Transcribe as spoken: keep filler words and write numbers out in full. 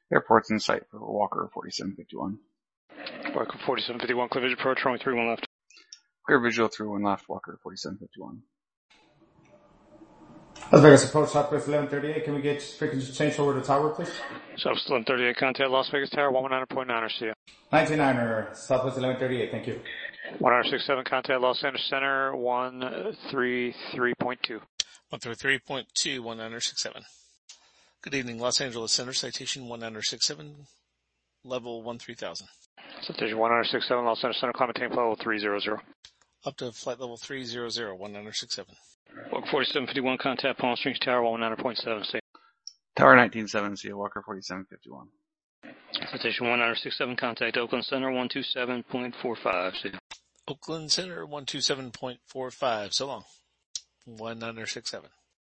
Airport's in sight for Walker forty-seven fifty-one. Walker forty-seven fifty-one, clear visual approach, runway three one left. Clear visual through one left, Walker forty-seven fifty-one. Las Vegas approach, Southwest eleven thirty-eight. Can we get frequency change over the tower, please? Southwest eleven thirty-eight, contact Las Vegas Tower, one nineteen point nine, see ya. nineteen niner, Southwest eleven thirty-eight, thank you. one sixty-seven, contact Los Angeles Center, one thirty-three point two. one thirty-three point two, one nine six seven. Good evening, Los Angeles Center, citation one nine six seven, level one three thousand. Citation one sixty-seven, Los Angeles Center, climate tank level three hundred. Up to flight level three hundred, one nine six seven. Walker forty-seven fifty-one, contact Palm Springs Tower, one nineteen point seven, see ya. Tower nineteen seven, see ya, Walker forty-seven fifty-one. Citation one sixty-seven, contact Oakland Center, one twenty-seven point four five, see ya. Oakland Center, one twenty-seven point four five, so long. one nine six seven.